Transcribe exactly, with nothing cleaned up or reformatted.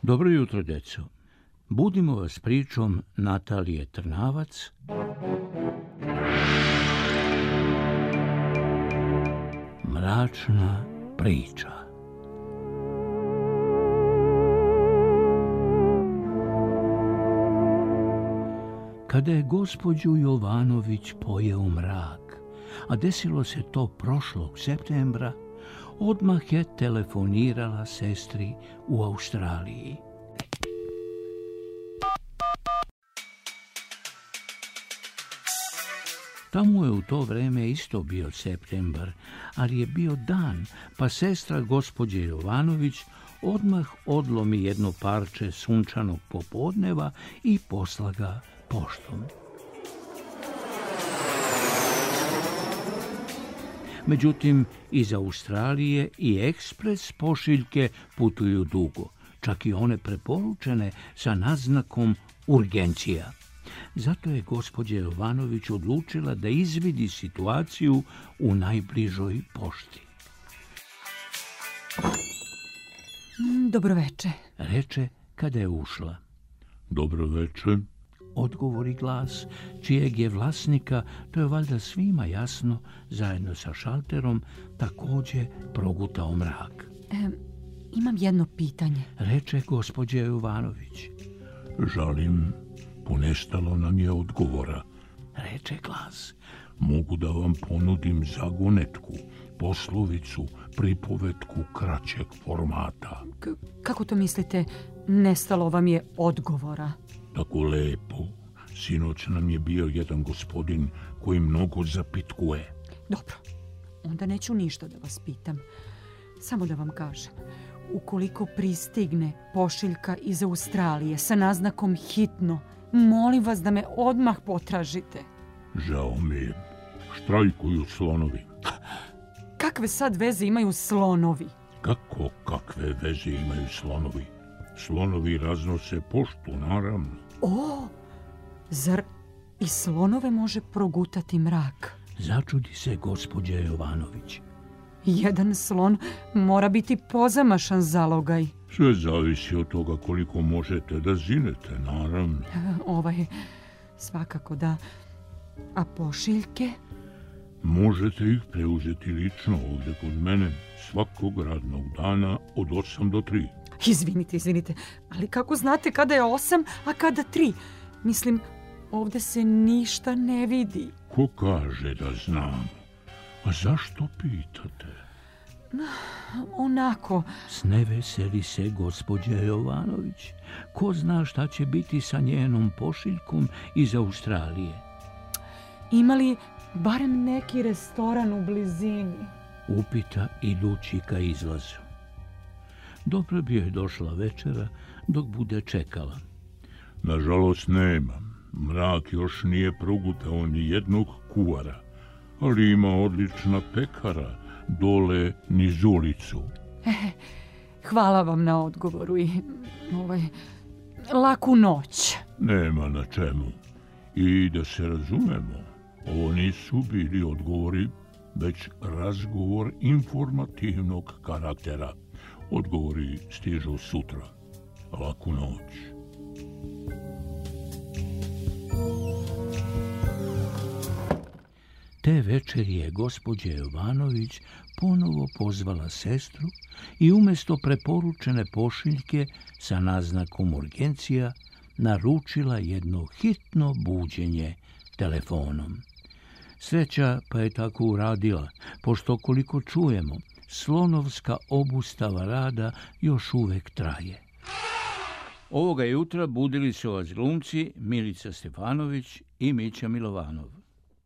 Dobro jutro, deco. Budimo vas pričom Natalije Trnavac. Mračna priča. Kada je gospođu Jovanović pojeo mrak, a desilo se to prošlog septembra, odmah je telefonirala sestri u Australiji. Tamo je u to vreme isto bio septembar, ali je bio dan, pa sestra gospođe Jovanović odmah odlomi jedno parče sunčanog popodneva i posla ga poštom. Međutim, iz Australije i ekspres pošiljke putuju dugo, čak i one preporučene sa naznakom urgencija. Zato je gospođa Jovanović odlučila da izvidi situaciju u najbližoj pošti. Dobro veče, reče kada je ušla. Dobro veče, odgovori glas, čijeg je vlasnika, to je valjda svima jasno, zajedno sa šalterom, također progutao mrak. E, imam jedno pitanje, reče gospođa Jovanović. Žalim, ponestalo nam je odgovora, reče glas. Mogu da vam ponudim zagonetku, poslovicu, pripovetku kraćeg formata. K- kako to mislite, nestalo vam je odgovora? Tako lepo. Sinoć nam je bio jedan gospodin koji mnogo zapitkuje. Dobro, onda neću ništa da vas pitam. Samo da vam kažem, ukoliko pristigne pošiljka iz Australije sa naznakom hitno, molim vas da me odmah potražite. Žao mi je. Štrajkuju slonovi. Kakve sad veze imaju slonovi? Kako kakve veze imaju slonovi? Slonovi raznose poštu, naravno. O, zar i slonove može progutati mrak? Začudi se gospođa Jovanović. Jedan slon mora biti pozamašan zalogaj. Sve zavisi od toga koliko možete da zinete, naravno. Ovaj, svakako da. A pošiljke? Možete ih preuzeti lično ovdje kod mene svakog radnog dana od osam do tri. Izvinite, izvinite, ali kako znate kada je osam, a kada tri? Mislim, ovdje se ništa ne vidi. Ko kaže da znam? A zašto pitate? Onako. Sneveseli se gospođa Jovanović. Ko zna šta će biti sa njenom pošiljkom iz Australije? Ima li barem neki restoran u blizini? Upita idući ka izlazu. Dobro bi joj došla večera dok bude čekala. Nažalost nema. Mrak još nije progutao ni jednog kuvara, ali ima odlična pekara dole niz ulicu. E, hvala vam na odgovoru i ovaj, laku noć. Nema na čemu. I da se razumemo, ovo nisu bili odgovori, već razgovor informativnog karaktera. Odgovori stižu sutra. Laku noć. Te večeri je gospođa Jovanović ponovo pozvala sestru i umjesto preporučene pošiljke sa naznakom urgencija naručila jedno hitno buđenje telefonom. Sreća pa je tako uradila, pošto koliko čujemo, slonovska obustava rada još uvek traje. Ovoga jutra budili su vas glumci Milica Stefanović i Mića Milovanov.